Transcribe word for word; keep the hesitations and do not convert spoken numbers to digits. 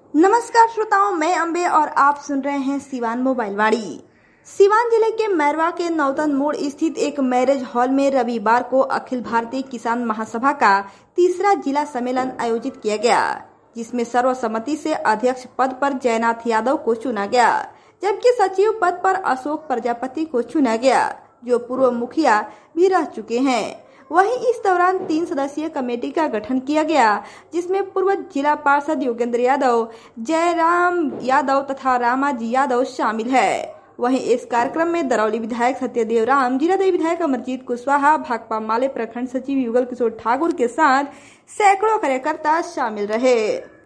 नमस्कार श्रोताओं, मैं अंबे और आप सुन रहे हैं सिवान मोबाइल वाणी। सिवान जिले के मैरवा के नौतन मोड़ स्थित एक मैरिज हॉल में रविवार को अखिल भारतीय किसान महासभा का तीसरा जिला सम्मेलन आयोजित किया गया, जिसमें सर्वसम्मति से अध्यक्ष पद पर जयनाथ यादव को चुना गया, जबकि सचिव पद पर अशोक प्रजापति को चुना गया, जो पूर्व मुखिया भी रह चुके हैं। वहीं इस दौरान तीन सदस्यीय कमेटी का गठन किया गया, जिसमें पूर्व जिला पार्षद योगेंद्र यादव, जयराम यादव तथा रामाजी यादव शामिल है। वहीं इस कार्यक्रम में दरौली विधायक सत्यदेव राम, जीरादेई विधायक अमरजीत कुशवाहा, भाकपा माले प्रखंड सचिव युगल किशोर ठाकुर के साथ सैकड़ों कार्यकर्ता शामिल रहे।